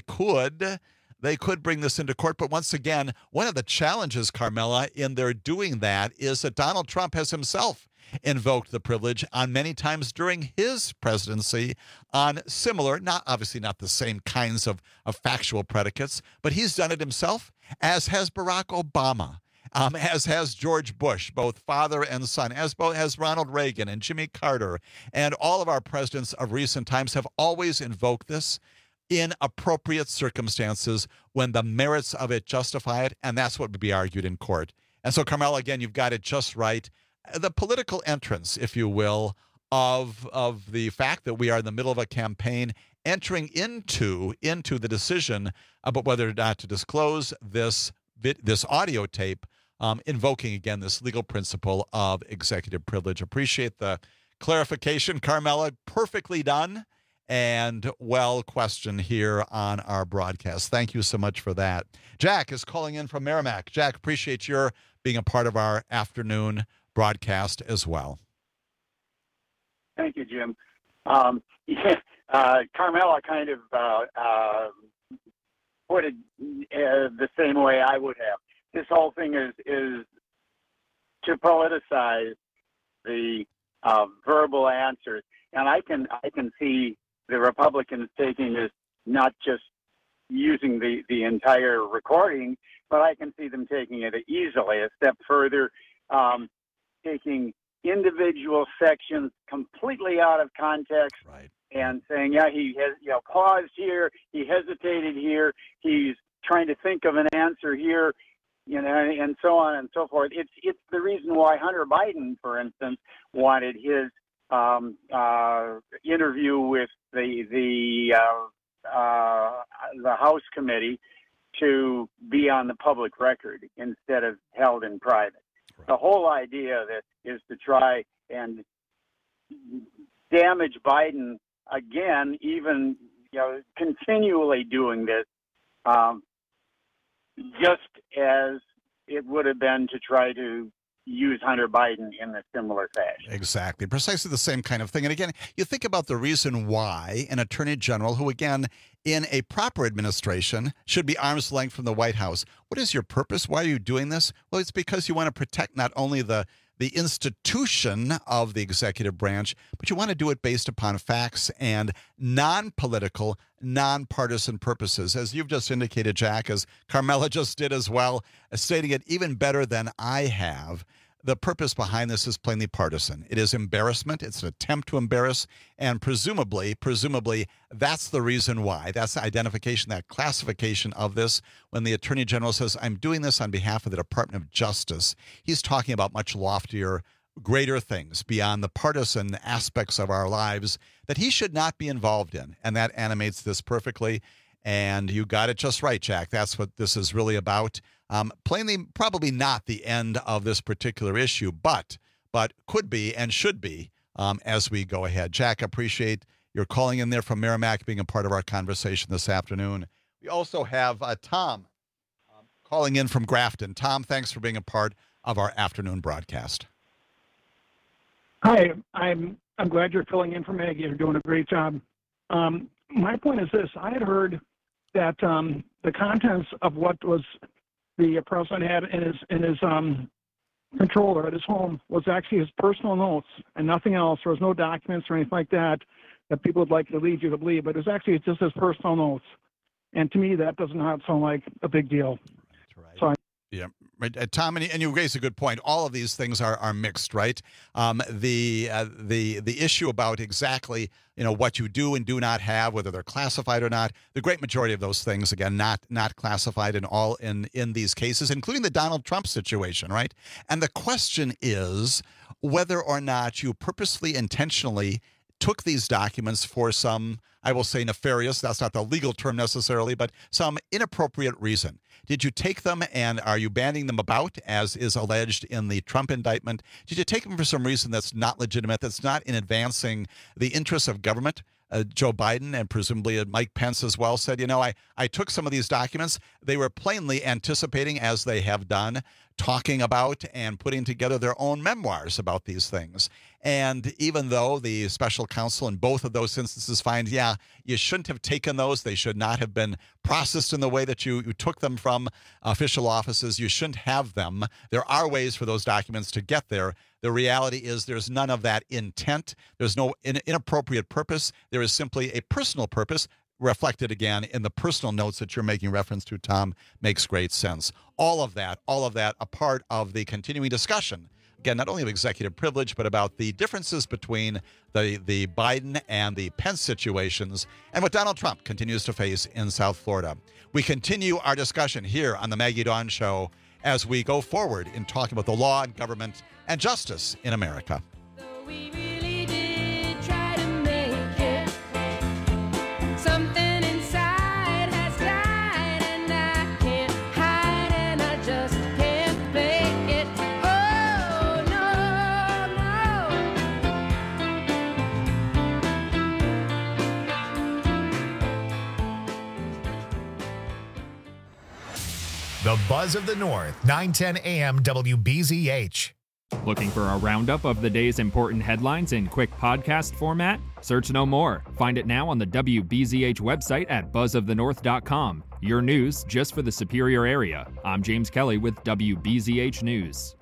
could bring this into court. But once again, one of the challenges, Carmela, in their doing that is that Donald Trump has himself invoked the privilege on many times during his presidency on similar, obviously not the same kinds of factual predicates, but he's done it himself, as has Barack Obama. As has George Bush, both father and son, as Ronald Reagan and Jimmy Carter, and all of our presidents of recent times have always invoked this in appropriate circumstances when the merits of it justify it, and that's what would be argued in court. And so, Carmela, again, you've got it just right. The political entrance, if you will, of the fact that we are in the middle of a campaign, entering into the decision about whether or not to disclose this audio tape, invoking, again, this legal principle of executive privilege. Appreciate the clarification, Carmela. Perfectly done. And well questioned here on our broadcast. Thank you so much for that. Jack is calling in from Merrimack. Jack, appreciate your being a part of our afternoon broadcast as well. Thank you, Jim. Carmela kind of put it the same way I would have. This whole thing is to politicize the verbal answers, and I can see the Republicans taking this, not just using the entire recording, but I can see them taking it easily a step further, taking individual sections completely out of context, right, and saying, yeah, he has paused here, he hesitated here, he's trying to think of an answer here, and so on and so forth. It's the reason why Hunter Biden, for instance, wanted his interview with the House committee to be on the public record instead of held in private. Right. The whole idea of it is to try and damage Biden again, even continually doing this, just as it would have been to try to use Hunter Biden in a similar fashion. Exactly. Precisely the same kind of thing. And again, you think about the reason why an attorney general who, again, in a proper administration should be arm's length from the White House. What is your purpose? Why are you doing this? Well, it's because you want to protect not only the institution of the executive branch, but you want to do it based upon facts and non-political, non-partisan purposes. As you've just indicated, Jack, as Carmela just did as well, stating it even better than I have, the purpose behind this is plainly partisan. It is embarrassment. It's an attempt to embarrass, and presumably, that's the reason why. That's the identification, that classification of this. When the Attorney General says, I'm doing this on behalf of the Department of Justice, he's talking about much loftier, greater things beyond the partisan aspects of our lives that he should not be involved in, and that animates this perfectly. And you got it just right, Jack. That's what this is really about. Plainly, probably not the end of this particular issue, but could be and should be as we go ahead. Jack, appreciate your calling in there from Merrimack, being a part of our conversation this afternoon. We also have Tom calling in from Grafton. Tom, thanks for being a part of our afternoon broadcast. Hi, I'm glad you're filling in for Maggie. You're doing a great job. My point is this: I had heard that the contents of what was the president had in his controller at his home was actually his personal notes and nothing else. There was no documents or anything like that people would like to lead you to believe, but it was actually just his personal notes. And to me, that does not sound like a big deal. That's right. Yeah, Tom, and you raise a good point. All of these things are mixed, right? The issue about exactly what you do and do not have, whether they're classified or not. The great majority of those things, again, not classified in these cases, including the Donald Trump situation, right? And the question is whether or not you purposely, intentionally took these documents for some, I will say nefarious, that's not the legal term necessarily, but some inappropriate reason. Did you take them and are you bandying them about, as is alleged in the Trump indictment? Did you take them for some reason that's not legitimate, that's not in advancing the interests of government? Joe Biden and presumably Mike Pence as well said, I took some of these documents. They were plainly anticipating, as they have done, talking about and putting together their own memoirs about these things. And even though the special counsel in both of those instances finds, you shouldn't have taken those, they should not have been processed in the way that you took them from official offices, you shouldn't have them. There are ways for those documents to get there. The reality is there's none of that intent. There's no inappropriate purpose. There is simply a personal purpose reflected again in the personal notes that you're making reference to, Tom. Makes great sense. All of that, a part of the continuing discussion, again, not only of executive privilege, but about the differences between the Biden and the Pence situations and what Donald Trump continues to face in South Florida. We continue our discussion here on the Maggie Dawn Show as we go forward in talking about the law and government and justice in America. We really did try to make it. Something inside has died, and I can't hide, and I just can't fake it. Oh, no. The Buzz of the North, 910 AM WBZH. Looking for a roundup of the day's important headlines in quick podcast format? Search no more. Find it now on the WBZH website at buzzofthenorth.com. Your news just for the Superior area. I'm James Kelly with WBZH News.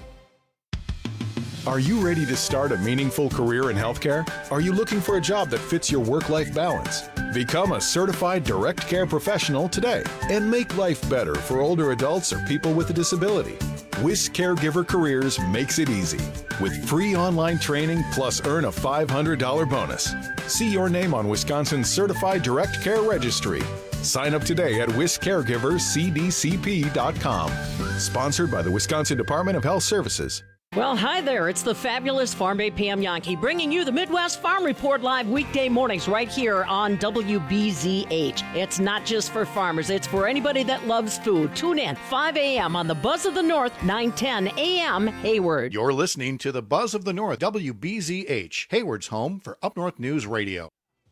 Are you ready to start a meaningful career in healthcare? Are you looking for a job that fits your work-life balance? Become a certified direct care professional today and make life better for older adults or people with a disability. WIS Caregiver Careers makes it easy. With free online training plus earn a $500 bonus. See your name on Wisconsin's Certified Direct Care Registry. Sign up today at wiscaregivercdcp.com. Sponsored by the Wisconsin Department of Health Services. Well, hi there. It's the fabulous Farm Bay Pam Yankee bringing you the Midwest Farm Report live weekday mornings right here on WBZH. It's not just for farmers. It's for anybody that loves food. Tune in 5 a.m. on the Buzz of the North, 9:10 a.m. Hayward. You're listening to the Buzz of the North, WBZH, Hayward's home for Up North News Radio.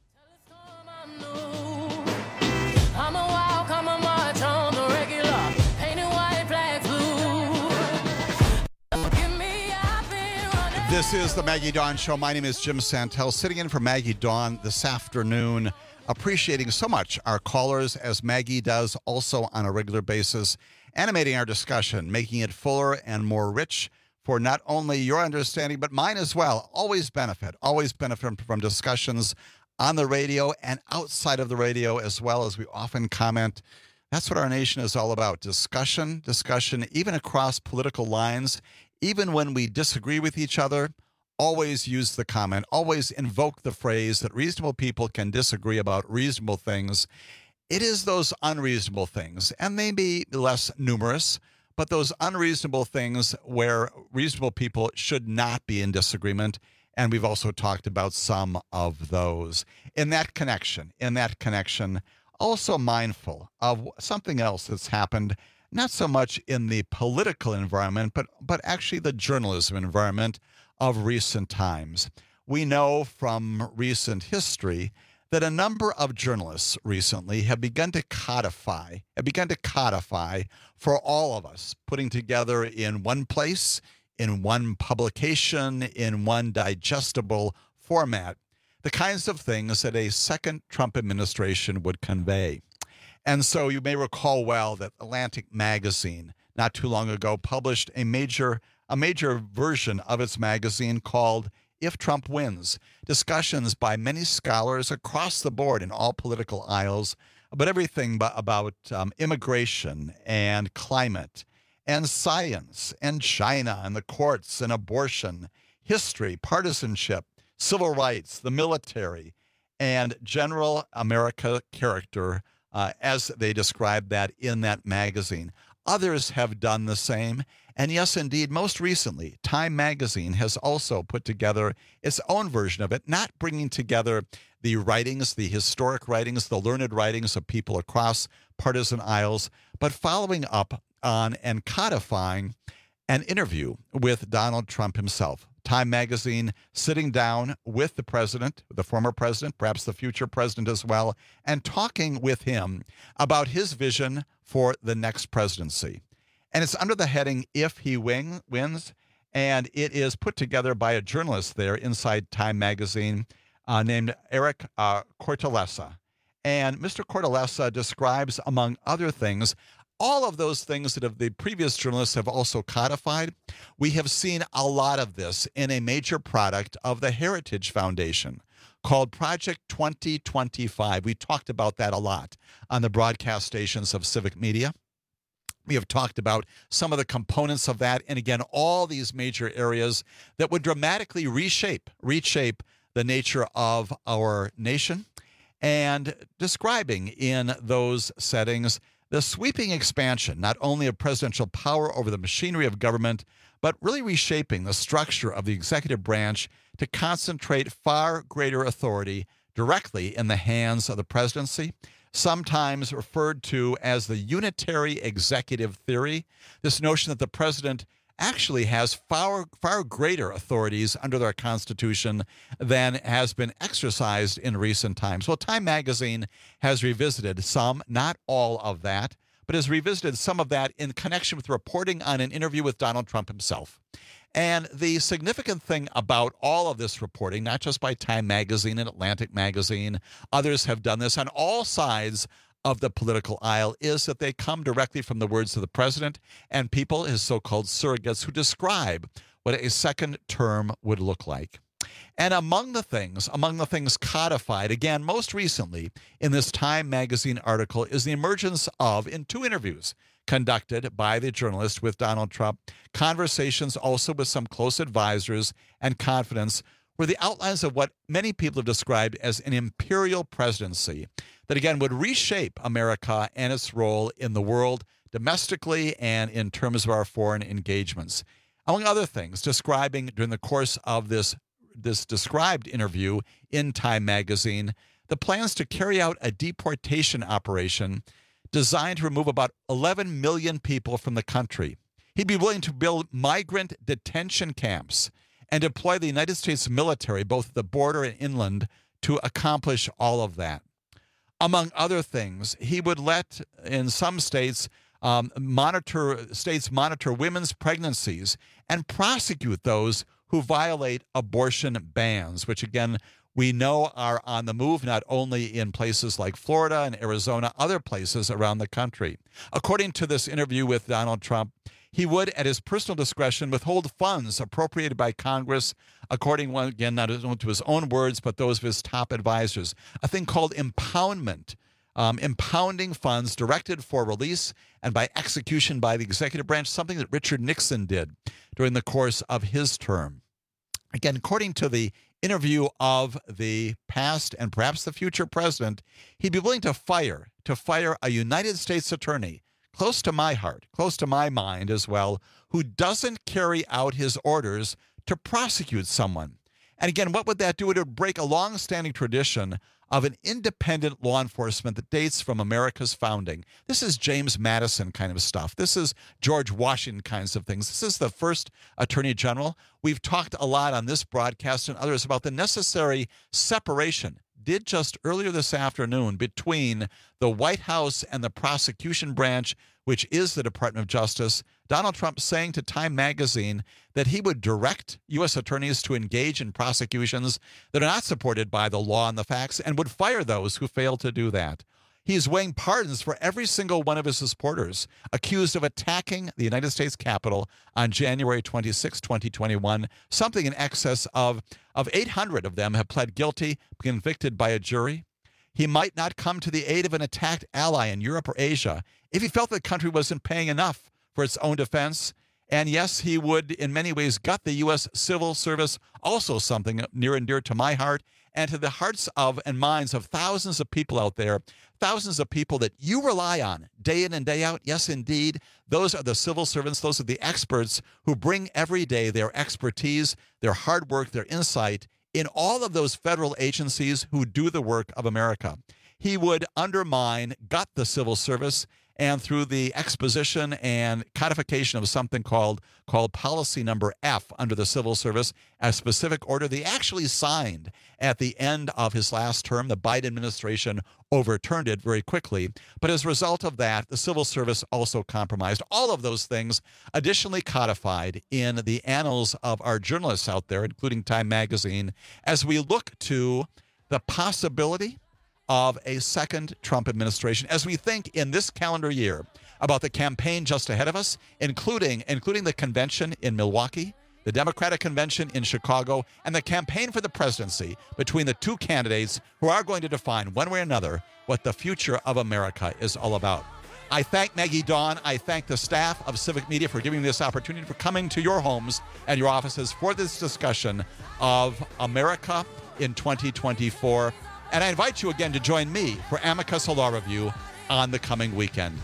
This is the Maggie Dawn Show. My name is Jim Santel, sitting in for Maggie Dawn this afternoon, appreciating so much our callers, as Maggie does also on a regular basis, animating our discussion, making it fuller and more rich for not only your understanding, but mine as well. Always benefit from discussions on the radio and outside of the radio as well, as we often comment. That's what our nation is all about. Discussion, even across political lines. Even when we disagree with each other, always use the comment, always invoke the phrase that reasonable people can disagree about reasonable things. It is those unreasonable things, and they may be less numerous, but those unreasonable things where reasonable people should not be in disagreement, and we've also talked about some of those. In that connection, also mindful of something else that's happened, not so much in the political environment, but actually the journalism environment of recent times. We know from recent history that a number of journalists recently have begun to codify for all of us, putting together in one place, in one publication, in one digestible format, the kinds of things that a second Trump administration would convey. And so you may recall well that Atlantic Magazine not too long ago published a major version of its magazine called If Trump Wins, discussions by many scholars across the board in all political aisles, but everything about immigration and climate and science and China and the courts and abortion, history, partisanship, civil rights, the military, and general America character, as they describe that in that magazine. Others have done the same. And yes, indeed, most recently, Time Magazine has also put together its own version of it, not bringing together the writings, the historic writings, the learned writings of people across partisan aisles, but following up on and codifying an interview with Donald Trump himself. Time Magazine sitting down with the president, the former president, perhaps the future president as well, and talking with him about his vision for the next presidency. And it's under the heading, If He Wins, and it is put together by a journalist there inside Time Magazine named Eric Cortellessa. And Mr. Cortellessa describes, among other things, all of those things that the previous journalists have also codified. We have seen a lot of this in a major product of the Heritage Foundation called Project 2025. We talked about that a lot on the broadcast stations of Civic Media. We have talked about some of the components of that, and again, all these major areas that would dramatically reshape the nature of our nation, and describing in those settings the sweeping expansion, not only of presidential power over the machinery of government, but really reshaping the structure of the executive branch to concentrate far greater authority directly in the hands of the presidency, sometimes referred to as the unitary executive theory, this notion that the president actually has far greater authorities under our Constitution than has been exercised in recent times. Well, Time Magazine has revisited some, not all of that, but has revisited some of that in connection with reporting on an interview with Donald Trump himself. And the significant thing about all of this reporting, not just by Time Magazine and Atlantic Magazine, others have done this on all sides of the political aisle, is that they come directly from the words of the president and people, his so-called surrogates, who describe what a second term would look like. And among the things codified, again, most recently in this Time Magazine article, is the emergence of, in 2 interviews conducted by the journalist with Donald Trump, conversations also with some close advisors and confidants, were the outlines of what many people have described as an imperial presidency that, again, would reshape America and its role in the world domestically and in terms of our foreign engagements. Among other things, describing during the course of this described interview in Time Magazine, the plans to carry out a deportation operation designed to remove about 11 million people from the country. He'd be willing to build migrant detention camps and deploy the United States military, both at the border and inland, to accomplish all of that. Among other things, he would let, in some states, monitor women's pregnancies and prosecute those who violate abortion bans, which, again, we know are on the move not only in places like Florida and Arizona, other places around the country. According to this interview with Donald Trump, he would, at his personal discretion, withhold funds appropriated by Congress, according, again, not to his own words, but those of his top advisors, a thing called impoundment, impounding funds directed for release and by execution by the executive branch, something that Richard Nixon did during the course of his term. Again, according to the interview of the past and perhaps the future president, he'd be willing to fire a United States attorney close to my heart, close to my mind as well, who doesn't carry out his orders to prosecute someone. And again, what would that do? It would break a long-standing tradition of an independent law enforcement that dates from America's founding. This is James Madison kind of stuff. This is George Washington kinds of things. This is the first Attorney General. We've talked a lot on this broadcast and others about the necessary separation, did just earlier this afternoon, between the White House and the prosecution branch, which is the Department of Justice. Donald Trump saying to Time Magazine that he would direct U.S. attorneys to engage in prosecutions that are not supported by the law and the facts and would fire those who fail to do that. He is weighing pardons for every single one of his supporters accused of attacking the United States Capitol on January 26, 2021. Something in excess of 800 of them have pled guilty, convicted by a jury. He might not come to the aid of an attacked ally in Europe or Asia if he felt the country wasn't paying enough for its own defense. And yes, he would in many ways gut the U.S. Civil Service, also something near and dear to my heart and to the hearts of and minds of thousands of people out there, thousands of people that you rely on day in and day out. Yes, indeed. Those are the civil servants. Those are the experts who bring every day their expertise, their hard work, their insight in all of those federal agencies who do the work of America. He would undermine, gut the civil service, and through the exposition and codification of something called policy number F under the civil service, a specific order they actually signed at the end of his last term. The Biden administration overturned it very quickly. But as a result of that, the civil service also compromised. All of those things additionally codified in the annals of our journalists out there, including Time Magazine, as we look to the possibility of a second Trump administration, as we think in this calendar year about the campaign just ahead of us, including the convention in Milwaukee, the Democratic convention in Chicago, and the campaign for the presidency between the two candidates who are going to define one way or another what the future of America is all about. I thank Maggie Dawn. I thank the staff of Civic Media for giving me this opportunity, for coming to your homes and your offices for this discussion of America in 2024. And I invite you again to join me for Amicus Law Review on the coming weekend.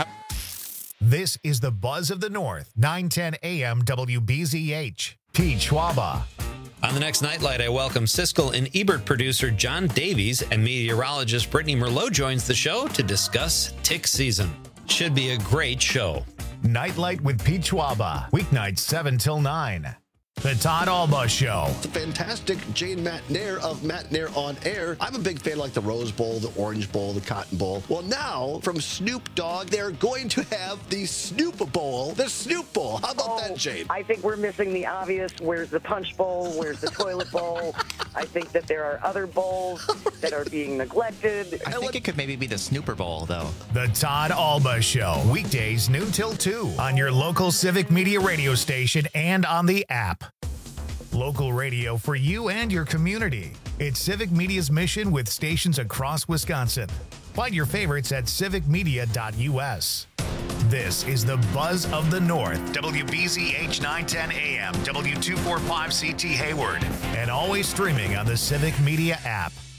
This is the Buzz of the North, 910 AM WBZH. Pete Schwaba. On the next Nightlight, I welcome Siskel and Ebert producer John Davies, and meteorologist Brittany Merlot joins the show to discuss tick season. Should be a great show. Nightlight with Pete Schwaba, weeknights 7 till 9. The Todd Alba Show. The fantastic Jane Matt Nair of Matt Nair on Air. I'm a big fan like the Rose Bowl, the Orange Bowl, the Cotton Bowl. Well, now from Snoop Dogg, they're going to have the Snoop Bowl. The Snoop Bowl. How about that, Jane? I think we're missing the obvious. Where's the Punch Bowl? Where's the Toilet Bowl? I think that there are other bowls that are being neglected. I think it could maybe be the Snooper Bowl, though. The Todd Alba Show. Weekdays noon till 2 on your local Civic Media radio station and on the app. Local radio for you and your community. It's Civic Media's mission with stations across Wisconsin. Find your favorites at civicmedia.us. This is the Buzz of the North, WBZH 910 AM, W245CT Hayward, and always streaming on the Civic Media app.